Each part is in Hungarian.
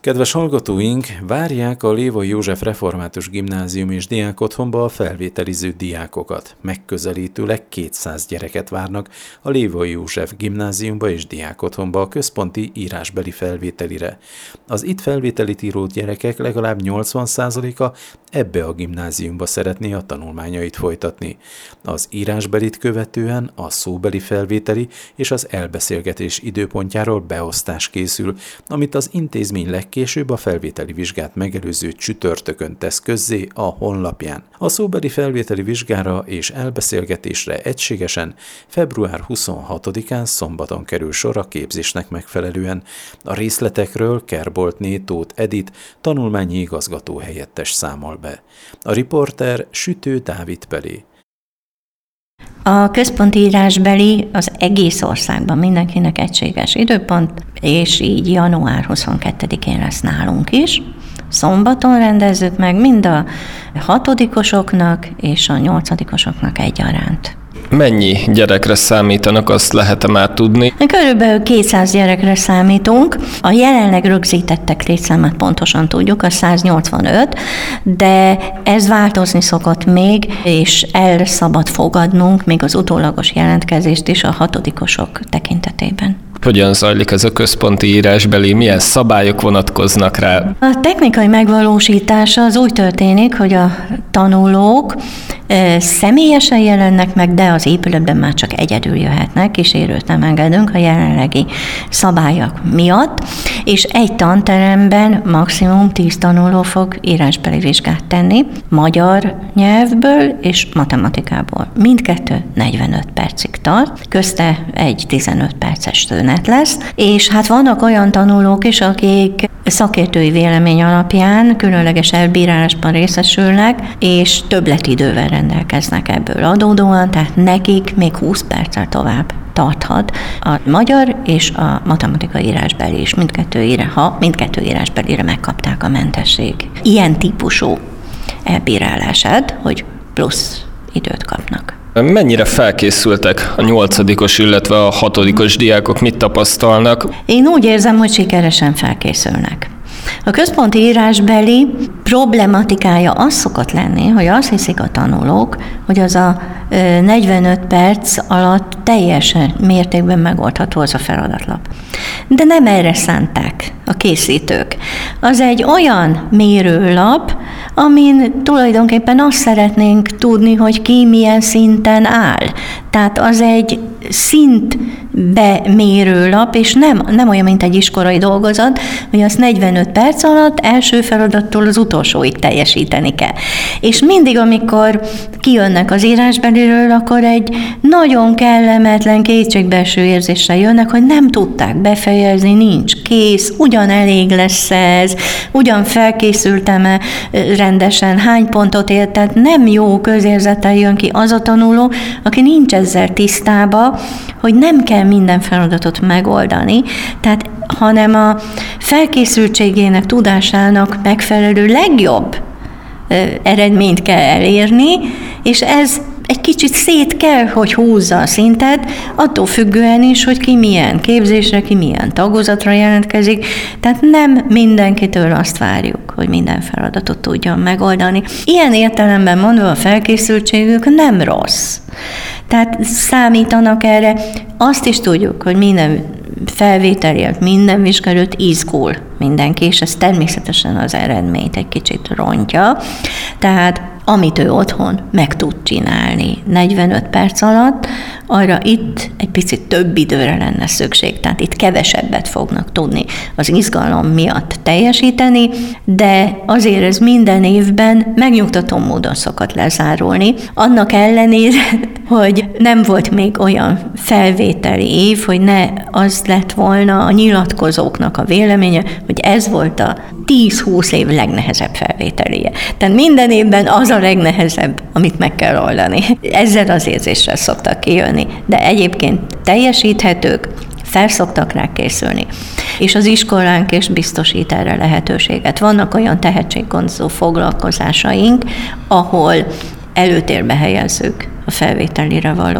Kedves hallgatóink, várják a Lévai József Református Gimnázium és Diákotthonba a felvételiző diákokat. Megközelítőleg 200 gyereket várnak a Lévai József Gimnáziumba és Diákotthonba a központi írásbeli felvételire. Az itt felvételit író gyerekek legalább 80%-a ebbe a gimnáziumba szeretné a tanulmányait folytatni. Az írásbelit követően a szóbeli felvételi és az elbeszélgetés időpontjáról beosztás készül, amit az intézmény legkésőbb a felvételi vizsgát megelőző csütörtökön tesz közzé a honlapján. A szóbeli felvételi vizsgára és elbeszélgetésre egységesen február 26-án szombaton kerül sor a képzésnek megfelelően. A részletekről Kerboltné Tóth Edit tanulmányi igazgató helyettes számol be. A riporter Sütő Dávid Pelé. A központi írásbeli az egész országban mindenkinek egységes időpont, és így január 22-én lesz nálunk is. Szombaton rendezzük meg mind a 6-osoknak és a 8-osoknak egyaránt. Mennyi gyerekre számítanak, azt lehet-e már tudni? Körülbelül 200 gyerekre számítunk. A jelenleg rögzítettek létszámát pontosan tudjuk, a 185, de ez változni szokott még, és el szabad fogadnunk még az utólagos jelentkezést is a 6-osok tekintetében. Hogyan zajlik ez a központi írásbeli? Milyen szabályok vonatkoznak rá? A technikai megvalósítása az úgy történik, hogy a tanulók személyesen jelennek meg, de az épületben már csak egyedül jöhetnek, kísérőt nem engedünk a jelenlegi szabályok miatt, és egy tanteremben maximum 10 tanuló fog írásbeli vizsgát tenni, magyar nyelvből és matematikából. Mindkettő 45 percig tart, közte egy 15 perces szünet lesz, és hát vannak olyan tanulók is, akik szakértői vélemény alapján különleges elbírálásban részesülnek, és többletidővel rendelkeznek ebből adódóan, tehát nekik még 20 perccel tovább tarthat a magyar és a matematika írásbeli is, mindkettő írásbelire megkapták a mentesség. Ilyen típusú elbírálását, hogy plusz időt kapnak. Mennyire felkészültek a 8-os, illetve a 6-os diákok, mit tapasztalnak? Én úgy érzem, hogy sikeresen felkészülnek. A központi írásbeli problematikája az szokott lenni, hogy azt hiszik a tanulók, hogy az a 45 perc alatt teljesen mértékben megoldható az a feladatlap. De nem erre szánták a készítők. Az egy olyan mérőlap, amin tulajdonképpen azt szeretnénk tudni, hogy ki milyen szinten áll. Tehát az egy szintbemérőlap, és nem olyan, mint egy iskolai dolgozat, hogy azt 45 perc alatt első feladattól az utolsóig teljesíteni kell. És mindig, amikor kijönnek az írásbeliről, akkor egy nagyon kellemetlen, kétségbeeső érzéssel jönnek, hogy nem tudták befejezni, nincs kész, ugyan elég lesz ez, ugyan felkészültem-e rendesen, hány pontot ért, tehát nem jó közérzettel jön ki az a tanuló, aki nincs ezzel tisztába, hogy nem kell minden feladatot megoldani, tehát hanem a felkészültségének, tudásának megfelelő legjobb eredményt kell elérni, és ez egy kicsit szét kell, hogy húzza a szintet, attól függően is, hogy ki milyen képzésre, ki milyen tagozatra jelentkezik, tehát nem mindenkitől azt várjuk, hogy minden feladatot tudjon megoldani. Ilyen értelemben mondva a felkészültségük nem rossz. Tehát számítanak erre, azt is tudjuk, hogy minden felvételért, minden vizsgálót izgul mindenki, és ez természetesen az eredményt egy kicsit rontja. Tehát amit ő otthon meg tud csinálni 45 perc alatt, arra itt egy picit több időre lenne szükség, tehát itt kevesebbet fognak tudni az izgalom miatt teljesíteni, de azért ez minden évben megnyugtató módon szokott lezárulni. Annak ellenére, hogy nem volt még olyan felvételi év, hogy ne az lett volna a nyilatkozóknak a véleménye, hogy ez volt a 10-20 év legnehezebb felvételije. Tehát minden évben az a legnehezebb, amit meg kell oldani. Ezzel az érzéssel szoktak kijönni, de egyébként teljesíthetők, fel szoktak rá készülni. És az iskolánk is biztosít erre lehetőséget. Vannak olyan tehetséggondozó foglalkozásaink, ahol előtérbe helyezzük a felvételire való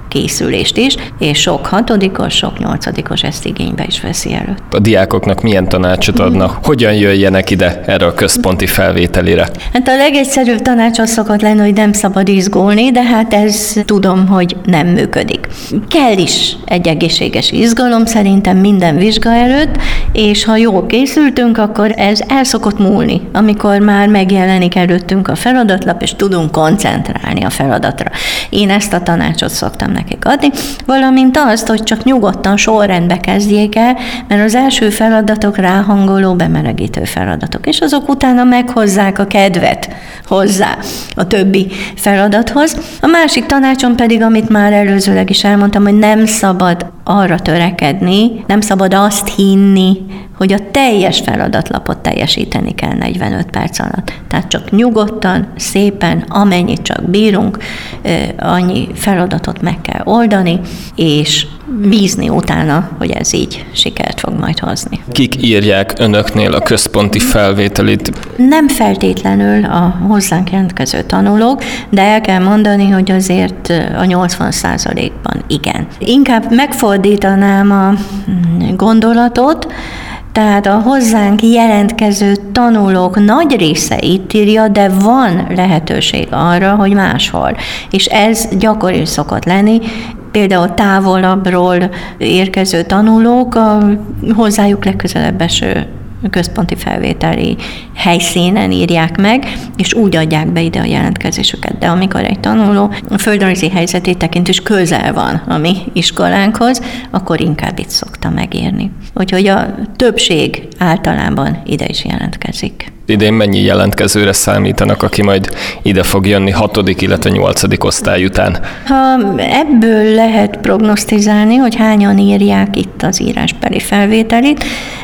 készülést is, és sok 6-os, sok 8-os ezt igénybe is veszi előtt. A diákoknak milyen tanácsot adnak? Hogyan jöjjenek ide erre a központi felvételire? Hát a legegyszerűbb tanács az szokott lenni, hogy nem szabad izgulni, de hát ez tudom, hogy nem működik. Kell is egy egészséges izgalom szerintem minden vizsga előtt, és ha jól készültünk, akkor ez el szokott múlni, amikor már megjelenik előttünk a feladatlap, és tudunk koncentrálni a feladatra. Én ezt a tanácsot szoktam nekik adni, valamint azt, hogy csak nyugodtan sorrendbe kezdjék el, mert az első feladatok ráhangoló, bemelegítő feladatok, és azok utána meghozzák a kedvet hozzá a többi feladathoz. A másik tanácsom pedig, amit már előzőleg is elmondtam, hogy nem szabad arra törekedni, nem szabad azt hinni, hogy a teljes feladatlapot teljesíteni kell 45 perc alatt. Tehát csak nyugodtan, szépen, amennyit csak bírunk, annyi feladatot meg kell oldani, és bízni utána, hogy ez így sikert fog majd hozni. Kik írják önöknél a központi felvételit? Nem feltétlenül a hozzánk jelentkező tanulók, de el kell mondani, hogy azért a 80%-ban igen. Inkább megfordítanám a gondolatot, tehát a hozzánk jelentkező tanulók nagy része itt írja, de van lehetőség arra, hogy máshol. És ez gyakori szokott lenni. Például távolabbról érkező tanulók a hozzájuk legközelebb eső központi felvételi helyszínen írják meg, és úgy adják be ide a jelentkezésüket. De amikor egy tanuló a földrajzi helyzetét tekint is közel van a mi iskolánkhoz, akkor inkább itt szokta megírni. Úgyhogy a többség általában ide is jelentkezik. Idén mennyi jelentkezőre számítanak, aki majd ide fog jönni 6., illetve 8. osztály után? Ha ebből lehet prognosztizálni, hogy hányan írják itt az írásbeli felvételit,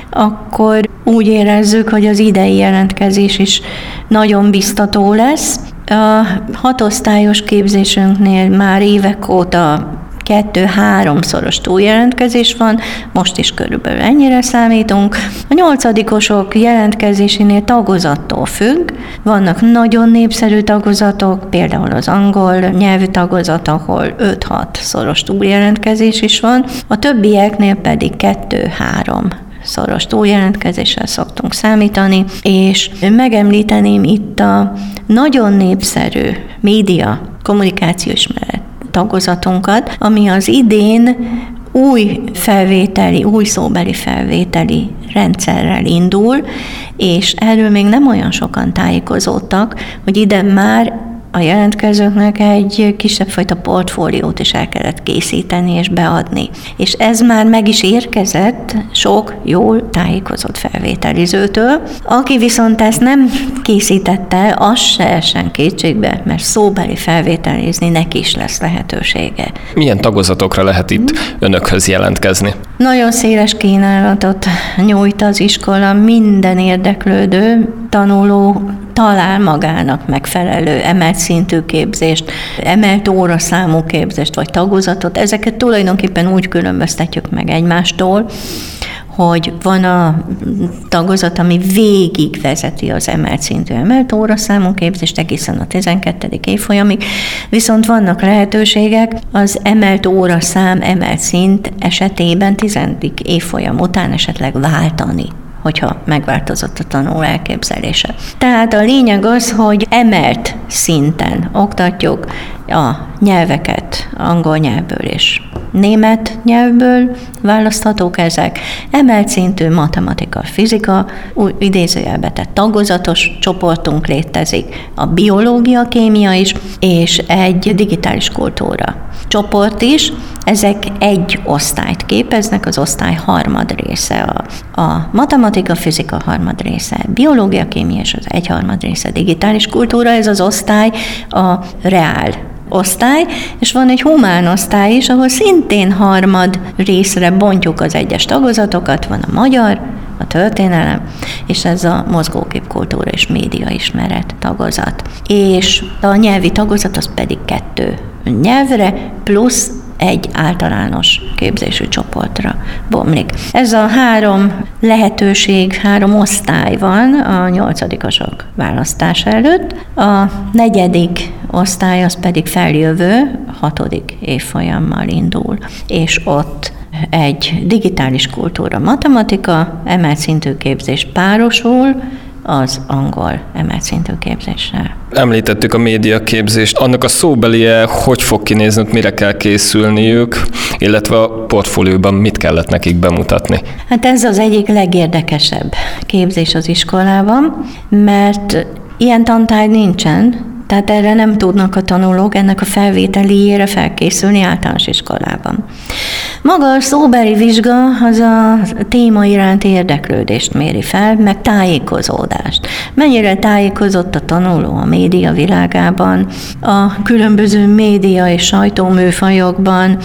akkor úgy érezzük, hogy az idei jelentkezés is nagyon biztató lesz. A 6 osztályos képzésünknél már évek óta 2-3-szoros túljelentkezés van, most is körülbelül ennyire számítunk. A 8-osok jelentkezésénél tagozattól függ, vannak nagyon népszerű tagozatok, például az angol nyelvű tagozat, ahol 5-6 szoros túljelentkezés is van, a többieknél pedig 2-3 szoros túljelentkezéssel szoktunk számítani, és megemlíteném itt a nagyon népszerű média kommunikációs tagozatunkat, ami az idén új szóbeli felvételi rendszerrel indul, és erről még nem olyan sokan tájékozódtak, hogy ide már a jelentkezőknek egy kisebb fajta portfóliót is el kellett készíteni és beadni. És ez már meg is érkezett sok jól tájékozott felvételizőtől. Aki viszont ezt nem készítette, az se essen kétségbe, mert szóbeli felvételizni neki is lesz lehetősége. Milyen tagozatokra lehet itt önökhöz jelentkezni? Nagyon széles kínálatot nyújt az iskola, minden érdeklődő tanuló talál magának megfelelő emelt szintű képzést, emelt óraszámú képzést vagy tagozatot. Ezeket tulajdonképpen úgy különböztetjük meg egymástól, hogy van a tagozat, ami végig vezeti az emelt szintű emelt óraszámú képzést egészen a 12. évfolyamig, viszont vannak lehetőségek az emelt óraszám, emelt szint esetében 10. évfolyam után esetleg váltani, hogyha megváltozott a tanuló elképzelése. Tehát a lényeg az, hogy emelt szinten oktatjuk a nyelveket, angol nyelvből és német nyelvből választhatók ezek, emelt szintű matematika, fizika, idézőjelbe tett tagozatos csoportunk létezik, a biológia, kémia is, és egy digitális kultúra csoport is. Ezek egy osztályt képeznek, az osztály harmad része a matematika, fizika harmad része, biológia, kémia és az egyharmad része digitális kultúra. Ez az osztály a reál osztály, és van egy humán osztály is, ahol szintén harmad részre bontjuk az egyes tagozatokat, van a magyar, a történelem, és ez a mozgóképkultúra és média ismeret tagozat. És a nyelvi tagozat az pedig 2 nyelvre, plusz egy általános képzésű csoportra bomlik. Ez a 3 lehetőség, 3 osztály van a 8-asok választása előtt. A 4. osztály az pedig feljövő 6. évfolyammal indul, és ott egy digitális kultúra matematika emelt szintű képzés párosul az angol emelt szintű képzéssel. Említettük a médiaképzést. Annak a szóbelie hogy fog kinézni, mire kell készülniük, illetve a portfólióban mit kellett nekik bemutatni? Hát ez az egyik legérdekesebb képzés az iskolában, mert ilyen tantárgy nincsen, tehát erre nem tudnak a tanulók ennek a felvételiére felkészülni általános iskolában. Maga a szóbeli vizsga az a téma iránti érdeklődést méri fel, meg tájékozódást. Mennyire tájékozott a tanuló a média világában, a különböző média és sajtóműfajokban,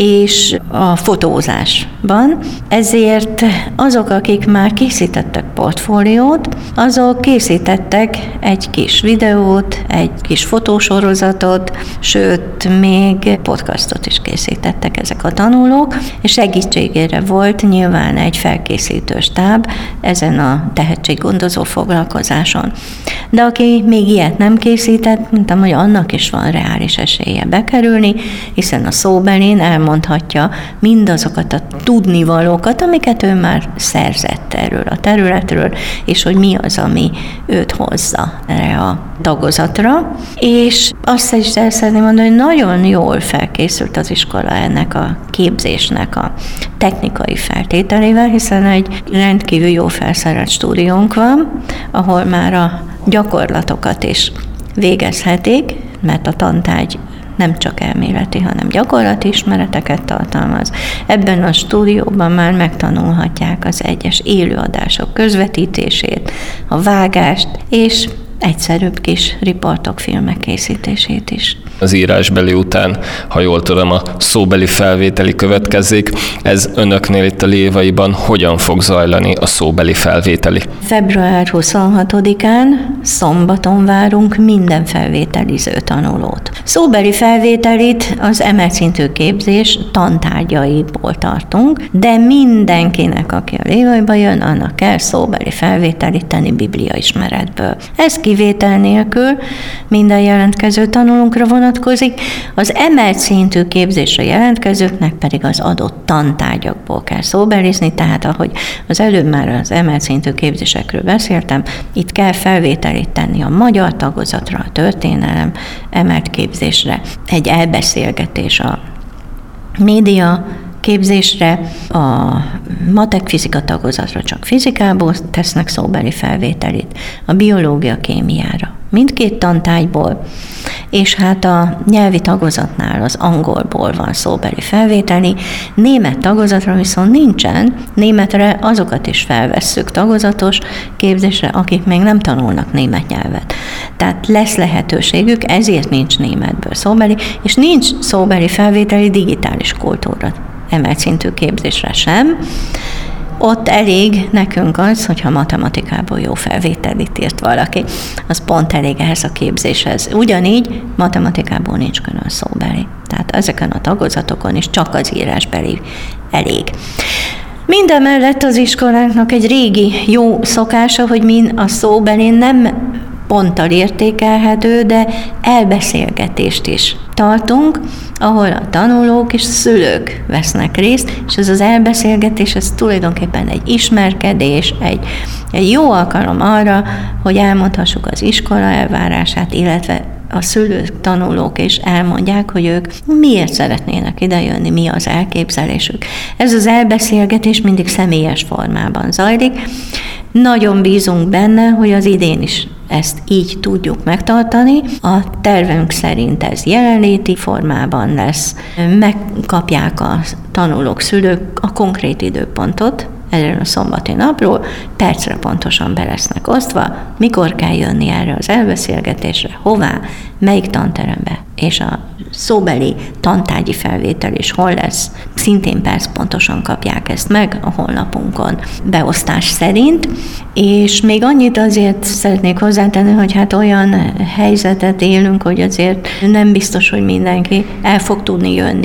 és a fotózásban. Ezért azok, akik már készítettek portfóliót, azok készítettek egy kis videót, egy kis fotósorozatot, sőt, még podcastot is készítettek ezek a tanulók, és segítségére volt nyilván egy felkészítő stáb ezen a tehetséggondozó foglalkozáson. De aki még ilyet nem készített, mondtam, hogy annak is van reális esélye bekerülni, hiszen a szóbelin elmondhatja mindazokat a tudnivalókat, amiket ő már szerzett erről a területről, és hogy mi az, ami őt hozza erre a tagozatra. És azt is el szeretném mondani, hogy nagyon jól felkészült az iskola ennek a képzésnek a technikai feltételével, hiszen egy rendkívül jó felszerelt stúdiónk van, ahol már a gyakorlatokat is végezhetik, mert a tantárgy nem csak elméleti, hanem gyakorlati ismereteket tartalmaz. Ebben a stúdióban már megtanulhatják az egyes élőadások közvetítését, a vágást, és egyszerűbb kis riportok, filmek készítését is. Az írásbeli után, ha jól tudom, a szóbeli felvételi következik. Ez önöknél itt a Lévaiban hogyan fog zajlani a szóbeli felvételi? Február 26-án szombaton várunk minden felvételiző tanulót. Szóbeli felvételit az emelt szintű képzés tantárgyaiból tartunk, de mindenkinek, aki a Lévaiba jön, annak kell szóbeli felvételit tenni bibliaismeretből. Ez kivétel nélkül minden jelentkező tanulónkra vonatkozik, az emelt szintű képzésre jelentkezőknek pedig az adott tantárgyakból kell szóbelizni, tehát ahogy az előbb már az emelt szintű képzésekről beszéltem, itt kell felvételit tenni a magyar tagozatra, a történelem emelt képzésre, egy elbeszélgetés a média képzésre, a matek fizika tagozatra csak fizikából tesznek szóbeli felvételit, a biológia kémiára mindkét tantárgyból, és hát a nyelvi tagozatnál az angolból van szóbeli felvételi, német tagozatra viszont nincsen, németre azokat is felvesszük tagozatos képzésre, akik még nem tanulnak német nyelvet. Tehát lesz lehetőségük, ezért nincs németből szóbeli, és nincs szóbeli felvételi digitális kultúra emelt szintű képzésre sem. Ott elég nekünk az, hogyha matematikából jó felvételit írt valaki, az pont elég ehhez a képzéshez. Ugyanígy matematikából nincs külön szóbeli. Tehát ezeken a tagozatokon is csak az írásbeli elég. Mindemellett az iskolánknak egy régi jó szokása, hogy mi a szóbelin nem ponttal értékelhető, de elbeszélgetést is tartunk, ahol a tanulók és szülők vesznek részt, és ez az elbeszélgetés, ez tulajdonképpen egy ismerkedés, egy jó alkalom arra, hogy elmondhassuk az iskola elvárását, illetve a szülők, tanulók is elmondják, hogy ők miért szeretnének idejönni, mi az elképzelésük. Ez az elbeszélgetés mindig személyes formában zajlik. Nagyon bízunk benne, hogy az idén is ezt így tudjuk megtartani. A tervünk szerint ez jelenléti formában lesz. Megkapják a tanulók, szülők a konkrét időpontot erről a szombati napról, percre pontosan be lesznek osztva, mikor kell jönni erre az elbeszélgetésre, hová, melyik tanterembe, és a szóbeli tantárgyi felvétel is hol lesz, szintén percpontosan kapják ezt meg a honlapunkon beosztás szerint, és még annyit azért szeretnék hozzátenni, hogy hát olyan helyzetet élünk, hogy azért nem biztos, hogy mindenki el fog tudni jönni a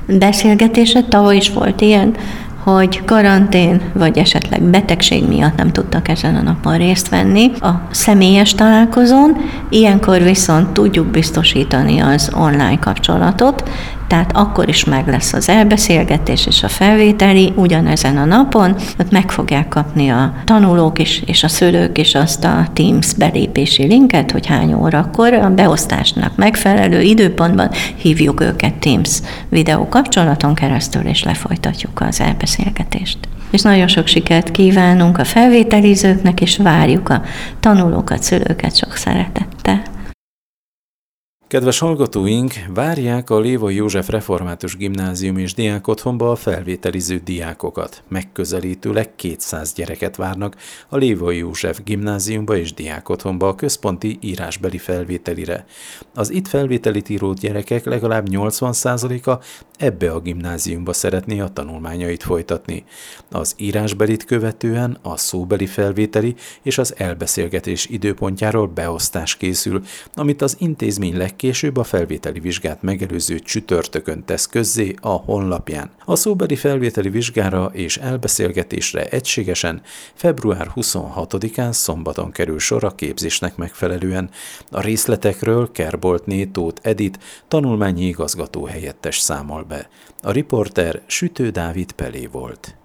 beszélgetésre. Tavaly is volt ilyen, hogy karantén vagy esetleg betegség miatt nem tudtak ezen a napon részt venni a személyes találkozón, ilyenkor viszont tudjuk biztosítani az online kapcsolatot, tehát akkor is meg lesz az elbeszélgetés és a felvételi ugyanezen a napon, ott meg fogják kapni a tanulók is és a szülők is azt a Teams belépési linket, hogy hány órakor a beosztásnak megfelelő időpontban hívjuk őket Teams videó kapcsolaton keresztül, és lefolytatjuk az elbeszélgetést. És nagyon sok sikert kívánunk a felvételizőknek, és várjuk a tanulókat, szülőket sok szeretettel. Kedves hallgatóink, várják a Lévai József Református Gimnázium és Diákotthonba a felvételiző diákokat. Megközelítőleg 200 gyereket várnak a Lévai József Gimnáziumba és Diákotthonba a központi írásbeli felvételire. Az itt felvételit író gyerekek legalább 80%-a ebbe a gimnáziumba szeretné a tanulmányait folytatni. Az írásbelit követően a szóbeli felvételi és az elbeszélgetés időpontjáról beosztás készül, amit az intézmény legkésőbb a felvételi vizsgát megelőző csütörtökön tesz közzé a honlapján. A szóbeli felvételi vizsgára és elbeszélgetésre egységesen február 26-án szombaton kerül sor a képzésnek megfelelően. A részletekről Kerboltné Tóth Edith tanulmányi igazgató helyettes számol be. A riporter Sütő Dávid Pelé volt.